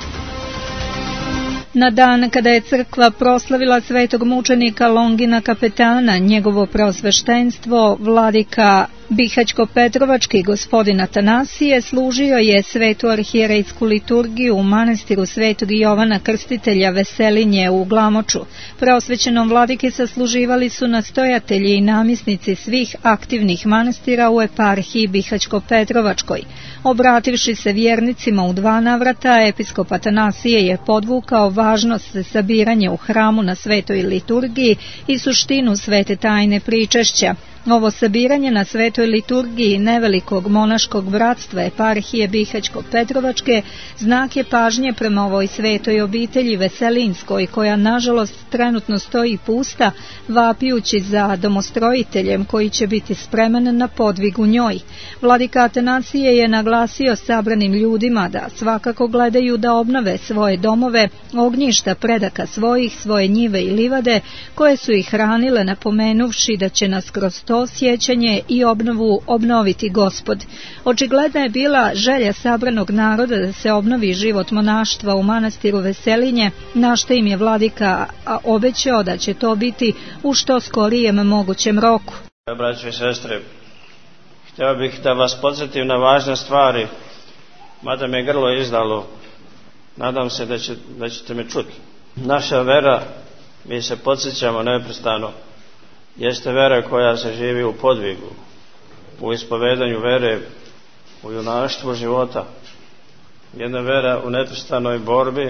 Na dan kada je crkva proslavila svetog mučenika Longina Kapetana, njegovo preosveštenstvo, vladika Bihaćko-Petrovački gospodin Atanasije služio je svetu arhijerejsku liturgiju u manastiru svetog Jovana Krstitelja Veselinje u Glamoču. Preosvećenom vladiki sasluživali su nastojatelji i namjesnici svih aktivnih manastira u eparhiji Bihaćko-Petrovačkoj. Obrativši se vjernicima u dva navrata, episkop Atanasije je podvukao važnost za sabiranje u hramu na svetoj liturgiji i suštinu svete tajne pričešća. Ovo sabiranje na svetoj liturgiji nevelikog monaškog bratstva eparhije Bihaćko-Petrovačke znak je pažnje prema ovoj svetoj obitelji Veselinskoj, koja nažalost trenutno stoji pusta, vapijući za domostrojiteljem koji će biti spreman na podvig u njoj. Vladika Atanasije je naglasio sabranim ljudima da svakako gledaju da obnove svoje domove, ognjišta predaka svojih, svoje njive i livade, koje su ih hranile, napomenuvši da će nas kroz to sjećanje i obnovu obnoviti Gospod. Očigledna je bila želja sabranog naroda da se obnovi život monaštva u manastiru Veselinje, na što im je vladika obećao da će to biti u što skorijem mogućem roku. Braćo i sestre, htio bih da vas podsjetim na važne stvari, mada me grlo izdalo. Nadam se da, će, da ćete me čuti. Naša vera, mi se podsjećamo neprestano jeste vera koja se živi u podvigu, u ispovedanju vere, u junaštvu života. Jedna vera u neprestanoj borbi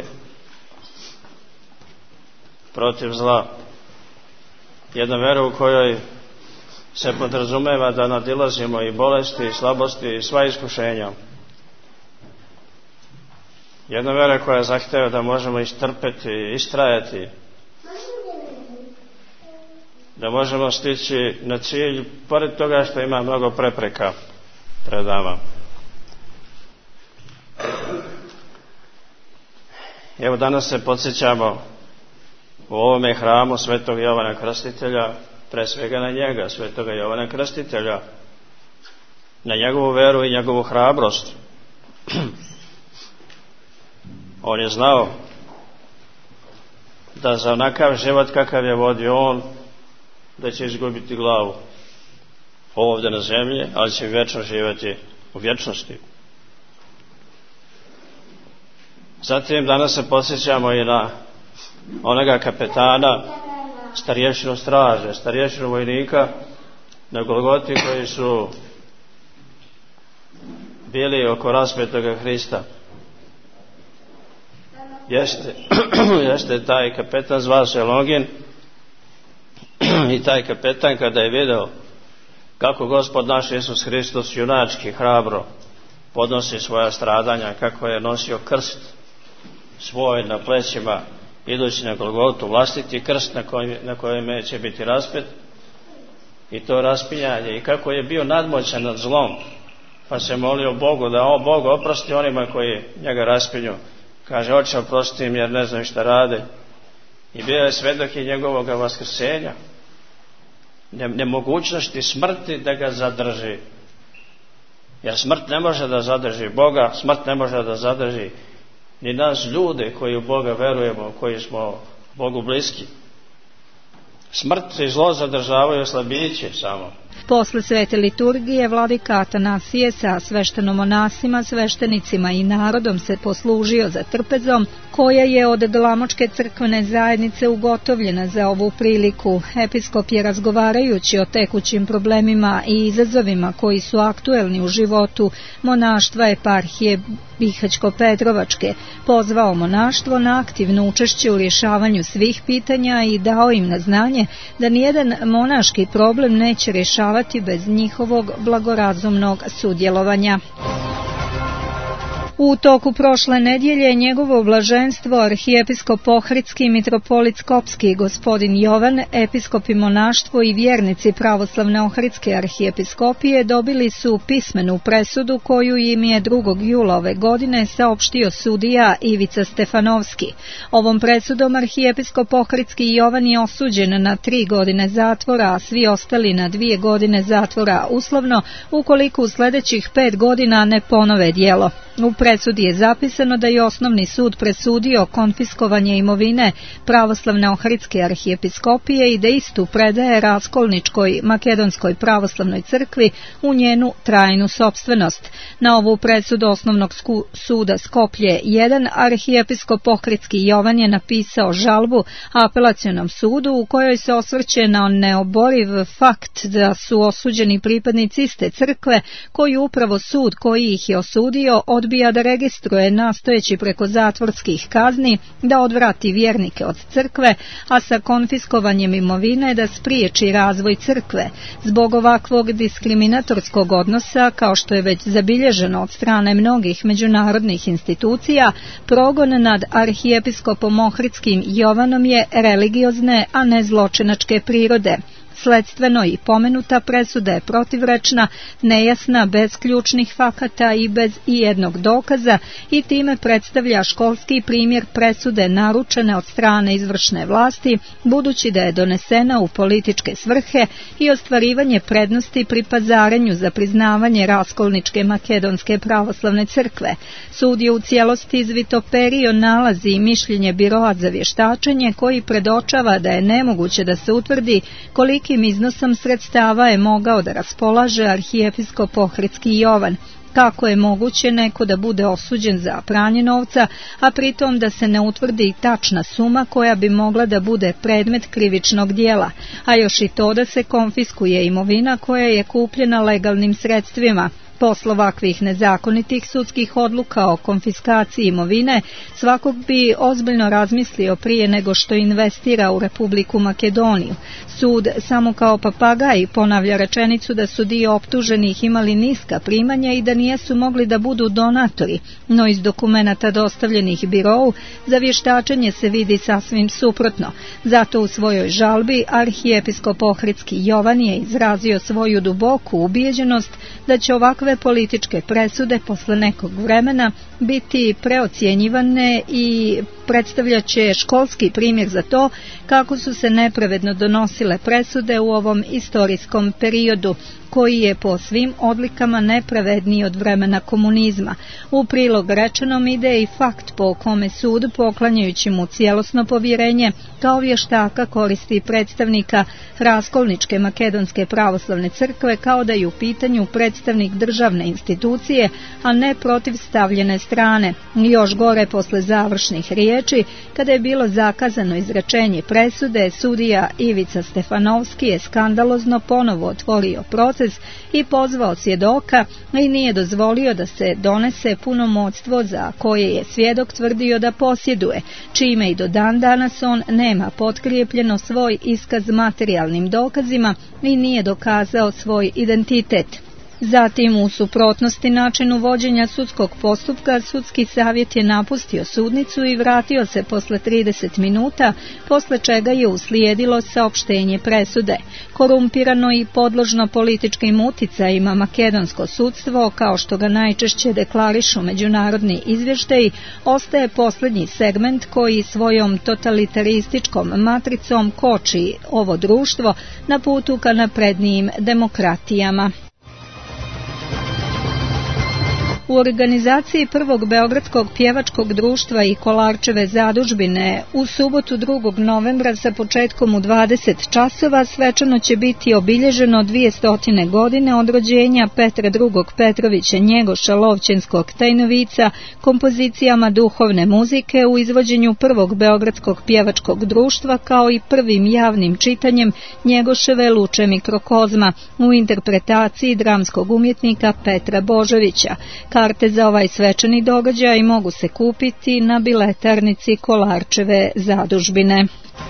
protiv zla. Jedna vera u kojoj se podrazumeva da nadilazimo i bolesti, i slabosti, i sva iskušenja. Jedna vera koja zahteva da možemo istrpeti, istrajati, da možemo stići na cilj, pored toga što ima mnogo prepreka pred nama. Evo danas se podsjećamo u ovome hramu Svetog Jovana Krstitelja, pre svega na njega, Svetoga Jovana Krstitelja, na njegovu veru i njegovu hrabrost. On je znao da za onakav život kakav je vodio on, da će izgubiti glavu ovdje na zemlji, ali će vječno živjeti u vječnosti. Zatim danas se podsjećamo i na onoga kapetana, starješinu straže, starješinu vojnika na Golgoti, koji su bili oko raspetoga Hrista. Jeste, jeste taj kapetan, zvao se Longin, i taj kapetan kada je vidio kako Gospod naš Isus Hristos junački, hrabro podnosi svoja stradanja, kako je nosio krst svoj na plećima idući na Golgotu, vlastiti krst na kojem, na kojem će biti raspet, i to raspinjanje, i kako je bio nadmoćan nad zlom, pa se molio Bogu da o Bogu oprosti onima koji njega raspinju. Kaže, Oče, oprosti im jer ne znaju šta rade. I bio je svedok i njegovog vaskrsenja, nemogućnosti smrti da ga zadrži. Jer smrt ne može da zadrži Boga, smrt ne može da zadrži ni nas ljude koji u Boga verujemo, koji smo Bogu bliski. Smrt i zlo zadržavaju slabiće samo. Posle svete liturgije vladika Atanasije sa sveštenomonasima, sveštenicima i narodom se poslužio za trpezom, koja je od Glamočke crkvene zajednice ugotovljena za ovu priliku. Episkop je, razgovarajući o tekućim problemima i izazovima koji su aktuelni u životu monaštva eparhije Bihaćko-Petrovačke, pozvao monaštvo na aktivno učešće u rješavanju svih pitanja i dao im na znanje da nijedan monaški problem neće rješavati bez njihovog blagorazumnog sudjelovanja. U toku prošle nedjelje njegovo blaženstvo arhijepiskop Ohridski, mitropolit Skopski gospodin Jovan, episkopi monaštvo i vjernici pravoslavne Ohridske arhijepiskopije dobili su pismenu presudu koju im je drugog jula ove godine saopštio sudija Ivica Stefanovski. Ovom presudom arhijepiskop Ohridski Jovan je osuđen na tri godine zatvora, a svi ostali na dvije godine zatvora uslovno, ukoliko u sljedećih pet godina ne ponove djelo. U presudi je zapisano da je osnovni sud presudio konfiskovanje imovine pravoslavne Ohridske arhijepiskopije i da istu predaje Raskolničkoj makedonskoj pravoslavnoj crkvi u njenu trajnu sopstvenost. Na ovu presudu osnovnog suda Skoplje jedan arhijepiskop Ohridski Jovan je napisao žalbu apelacionom sudu u kojoj se osvrće na neoboriv fakt da su osuđeni pripadnici iste crkve koju upravo sud koji ih je osudio odbija da registruje, nastojeći preko zatvorskih kazni da odvrati vjernike od crkve, a sa konfiskovanjem imovine da spriječi razvoj crkve. Zbog ovakvog diskriminatorskog odnosa, kao što je već zabilježeno od strane mnogih međunarodnih institucija, progon nad arhijepiskopom Ohridskim Jovanom je religiozne, a ne zločinačke prirode. Sledstveno i pomenuta presuda je protivrečna, nejasna, bez ključnih fakata i bez ijednog dokaza i time predstavlja školski primjer presude naručene od strane izvršne vlasti, budući da je donesena u političke svrhe i ostvarivanje prednosti pri pazarenju za priznavanje Raskolničke makedonske pravoslavne crkve. Sud je u cijelosti izvitoperio nalazi i mišljenje Biroa za vještačenje koji predočava da je nemoguće da se utvrdi koliki iznosom sredstava je mogao da raspolaže arhijepiskop Ohridski Jovan. Kako je moguće neko da bude osuđen za pranje novca, a pritom da se ne utvrdi tačna suma koja bi mogla da bude predmet krivičnog dijela, a još i to da se konfiskuje imovina koja je kupljena legalnim sredstvima? Posle ovakvih nezakonitih sudskih odluka o konfiskaciji imovine, svakog bi ozbiljno razmislio prije nego što investira u Republiku Makedoniju. Sud samo kao papagaj ponavlja rečenicu da su dio optuženih imali niska primanja i da nijesu mogli da budu donatori, no iz dokumenata dostavljenih birovu za vještačenje se vidi sasvim suprotno. Zato u svojoj žalbi arhijepiskop Ohridski Jovan je izrazio svoju duboku ubijeđenost da će ovakve političke presude posle nekog vremena biti preocijenjivane i predstavljaće školski primjer za to kako su se nepravedno donosile presude u ovom istorijskom periodu, koji je po svim odlikama nepravedniji od vremena komunizma. U prilog rečenom ide i fakt po kome sud, poklanjajući mu cijelosno povjerenje, kao vještaka koristi predstavnika Raskolničke makedonske pravoslavne crkve kao da je u pitanju predstavnik državne institucije, a ne protivstavljene strane. Još gore posle završnih riječi, kada je bilo zakazano izrečenje presude, sudija Ivica Stefanovski je skandalozno ponovo otvorio proces i pozvao svjedoka i nije dozvolio da se donese punomoćstvo za koje je svjedok tvrdio da posjeduje, čime i do dan danas on nema potkrijepljeno svoj iskaz materijalnim dokazima i nije dokazao svoj identitet. Zatim, u suprotnosti načinu vođenja sudskog postupka, sudski savjet je napustio sudnicu i vratio se posle trideset minuta, posle čega je uslijedilo saopštenje presude. Korumpirano i podložno političkim uticajima makedonsko sudstvo, kao što ga najčešće deklarišu međunarodni izvještaji, ostaje posljednji segment koji svojom totalitarističkom matricom koči ovo društvo na putu ka naprednijim demokratijama. U organizaciji prvog Beogradskog pjevačkog društva i Kolarčeve zadužbine u subotu drugog novembra sa početkom u dvadeset časova svečano će biti obilježeno dvjestote godine od rođenja Petra drugog Petrovića Njegoša Lovćenskog Tajnovica kompozicijama duhovne muzike u izvođenju prvog Beogradskog pjevačkog društva, kao i prvim javnim čitanjem Njegoševe Luče mikrokozma u interpretaciji dramskog umjetnika Petra Božovića. Karte za ovaj svečani događaj mogu se kupiti na biletarnici Kolarčeve zadužbine.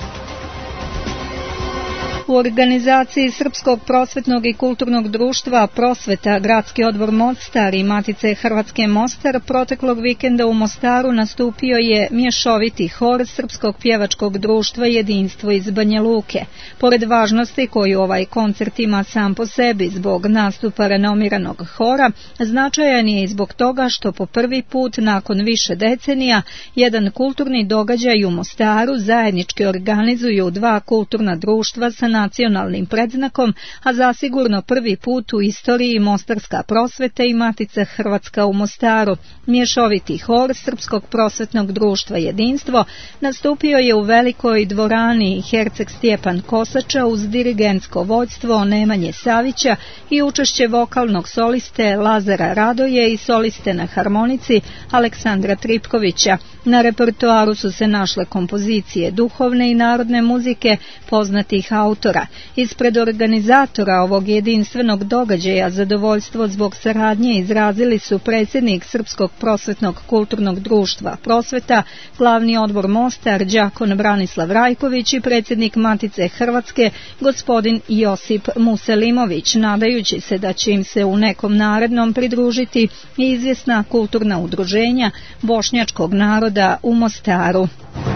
U organizaciji Srpskog prosvetnog i kulturnog društva Prosveta, Gradski odbor Mostar i Matice Hrvatske Mostar proteklog vikenda u Mostaru nastupio je mješoviti hor Srpskog pjevačkog društva Jedinstvo iz Banja Luke. Pored važnosti koju ovaj koncert ima sam po sebi zbog nastupa renomiranog hora, značajan je i zbog toga što po prvi put nakon više decenija jedan kulturni događaj u Mostaru zajednički organizuju dva kulturna društva sa nacionalnim predznakom, a zasigurno prvi put u istoriji Mostarska prosveta i Matica Hrvatska u Mostaru. Mješoviti hor Srpskog prosvetnog društva Jedinstvo nastupio je u velikoj dvorani Herceg Stjepan Kosača uz dirigentsko vođstvo Nemanje Savića i učešće vokalnog soliste Lazara Radoje i soliste na harmonici Aleksandra Tripkovića. Na repertoaru su se našle kompozicije duhovne i narodne muzike poznatih autora. Ispred organizatora ovog jedinstvenog događaja zadovoljstvo zbog saradnje izrazili su predsjednik Srpskog prosvetnog kulturnog društva Prosveta, glavni odbor Mostar đakon Branislav Rajković i predsjednik Matice Hrvatske gospodin Josip Muselimović, nadajući se da će im se u nekom narednom pridružiti i izvjesna kulturna udruženja bošnjačkog naroda u Mostaru.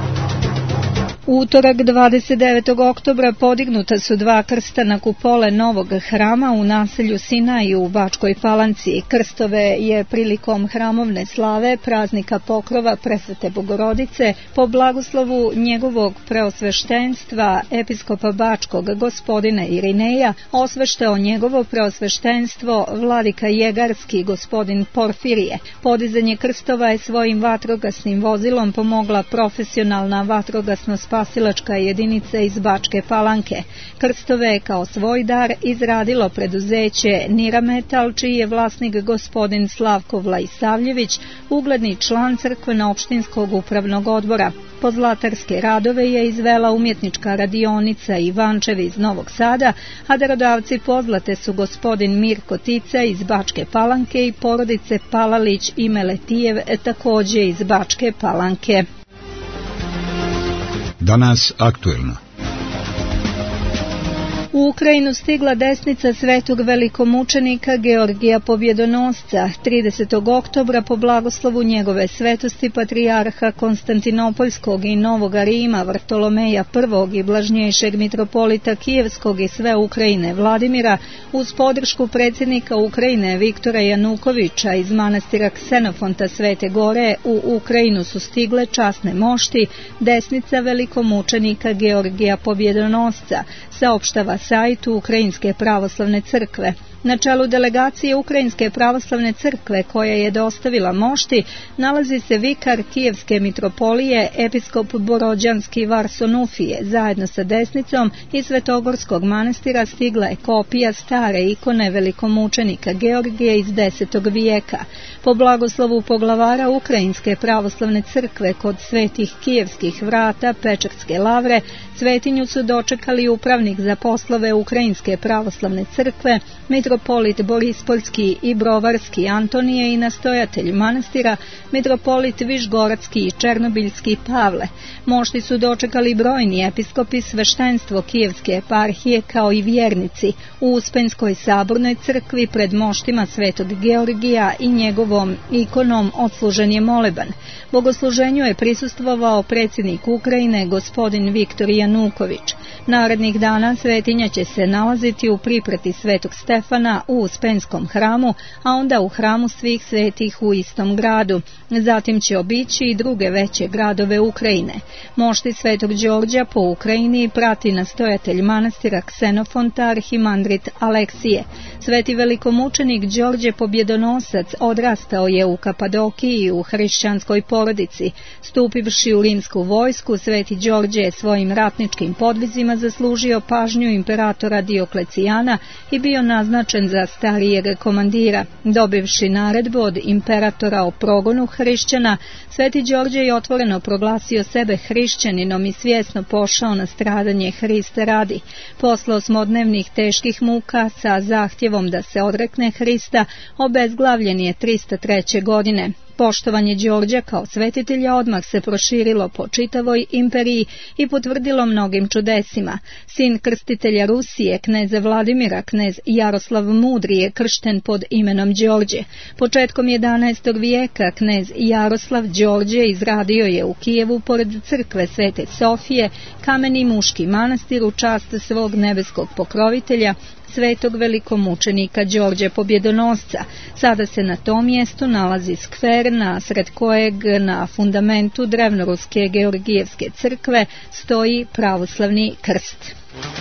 U utorak dvadeset devetog oktobra podignuta su dva krsta na kupole novog hrama u naselju Sinaj u Bačkoj Palanci. Krstove je prilikom hramovne slave praznika Pokrova Presvete Bogorodice po blagoslovu njegovog preosveštenstva episkopa Bačkog gospodina Irineja osveštao njegovo preosveštenstvo vladika Jegarski gospodin Porfirije. Podizanje krstova je svojim vatrogasnim vozilom pomogla profesionalna vatrogasno spasilačka spasilačka jedinica iz Bačke Palanke. Krstove je kao svoj dar izradilo preduzeće Nirametal, čiji je vlasnik gospodin Slavko Vlajsavljević, ugledni član crkveno-opštinskog upravnog odbora. Pozlatarske radove je izvela umjetnička radionica Ivančev iz Novog Sada, a darodavci pozlate su gospodin Mirko Tica iz Bačke Palanke i porodice Palalić i Meletijev takođe iz Bačke Palanke. Danas aktuelno. U Ukrajinu stigla desnica svetog velikomučenika Georgija Pobjedonosca. tridesetog oktobra po blagoslovu njegove svetosti patrijarha Konstantinopoljskog i Novog Rima Vartolomeja prvog i blažnjejšeg mitropolita Kijevskog i sve Ukrajine Vladimira, uz podršku predsjednika Ukrajine Viktora Janukovića iz manastira Ksenofonta Svete Gore, u Ukrajinu su stigle časne mošti desnica velikomučenika Georgija Pobjedonosca, saopštava sajtu Ukrajinske pravoslavne crkve. Na čelu delegacije Ukrajinske pravoslavne crkve, koja je dostavila mošti, nalazi se vikar Kijevske mitropolije, episkop Borođanski Varsonufije. Zajedno sa desnicom iz Svetogorskog manastira stigla je kopija stare ikone velikomučenika Georgija iz desetog vijeka. Po blagoslovu poglavara Ukrajinske pravoslavne crkve kod svetih kijevskih vrata Pečerske lavre, svetinju su dočekali upravnik za poslove Ukrajinske pravoslavne crkve, mitropolit Borispolski i Brovarski Antonije i nastojatelj manastira, mitropolit Višgoradski i Černobiljski Pavle. Mošti su dočekali brojni episkopi, sveštenstvo Kijevske eparhije kao i vjernici. U Uspenskoj sabornoj crkvi pred moštima svetog Georgija i njegovom ikonom odslužen je moleban. Bogosluženju je prisustvovao predsjednik Ukrajine gospodin Viktor Januković. Narednih dana svetinja će se nalaziti u priprati Svetog Stefana u Uspenskom hramu, a onda u hramu svih svetih u istom gradu. Zatim će obići i druge veće gradove Ukrajine. Mošti Svetog Đorđa po Ukrajini prati nastojatelj manastira Ksenofonta arhimandrit Aleksije. Sveti velikomučenik Đorđe Pobjedonosac odrastao je u Kapadokiji u hrišćanskoj porodici. Stupivši u rimsku vojsku, Sveti Đorđe je svojim ratničkim podvizima zaslužio pažnju imperatora Dioklecijana i bio naznačen za starijeg komandira. Dobivši naredbu od imperatora o progonu hrišćana, Sveti Đorđe je otvoreno proglasio sebe hrišćaninom i svjesno pošao na stradanje Hrista radi. Posle osmodnevnih teških muka sa zahtjevom da se odrekne Hrista, obezglavljen je trista treće godine. Poštovanje Đorđa kao svetitelja odmah se proširilo po čitavoj imperiji i potvrdilo mnogim čudesima. Sin krstitelja Rusije, kneza Vladimira, knez Jaroslav Mudri je kršten pod imenom Đorđe. Početkom jedanaestog vijeka knez Jaroslav Đorđe izradio je u Kijevu pored crkve Svete Sofije kameni muški manastir u čast svog nebeskog pokrovitelja, svetog velikomučenika Đorđe Pobjedonosca. Sada se na tom mjestu nalazi skver, nasred kojeg na fundamentu drevnoruske Georgijevske crkve stoji pravoslavni krst.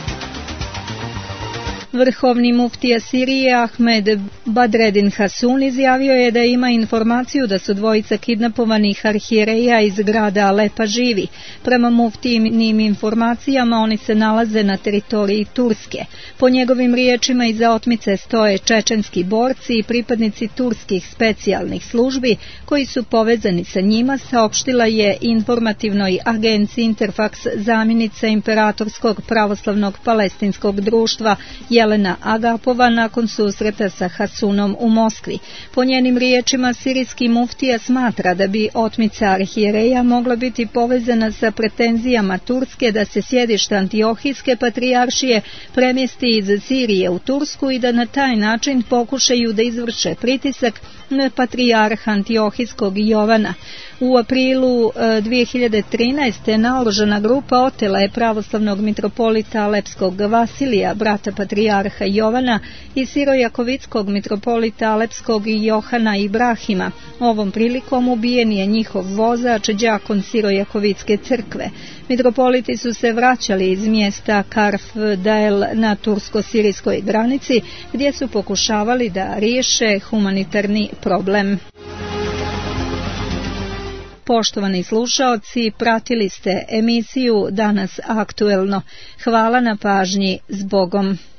Vrhovni muftija Sirije Ahmed Badreddin Hasun izjavio je da ima informaciju da su dvojica kidnapovanih arhijereja iz grada Alepa živi. Prema muftijinim informacijama oni se nalaze na teritoriji Turske. Po njegovim riječima iza otmice stoje čečenski borci i pripadnici turskih specijalnih službi koji su povezani sa njima, saopštila je informativnoj agenciji Interfax zamjenica Imperatorskog pravoslavnog palestinskog društva Jelena Agapova nakon susreta sa Hasunom u Moskvi. Po njenim riječima, sirijski muftija smatra da bi otmica arhijereja mogla biti povezana sa pretenzijama Turske da se sjedište Antiohijske patrijaršije premjesti iz Sirije u Tursku i da na taj način pokušaju da izvrše pritisak na patrijarha Antiohijskog Jovana. U aprilu dvije hiljade trinaeste. naoružana grupa otela je pravoslavnog mitropolita Alepskog Vasilija, brata patrijarha Jovana, i sirojakovickog mitropolita Alepskog i Johana Ibrahima. Ovom prilikom ubijen je njihov vozač, đakon sirojakovicke crkve. Mitropoliti su se vraćali iz mjesta Karfdael na tursko-sirijskoj granici, gdje su pokušavali da riješe humanitarni problem. Poštovani slušaoci, pratili ste emisiju Danas aktuelno. Hvala na pažnji, s Bogom.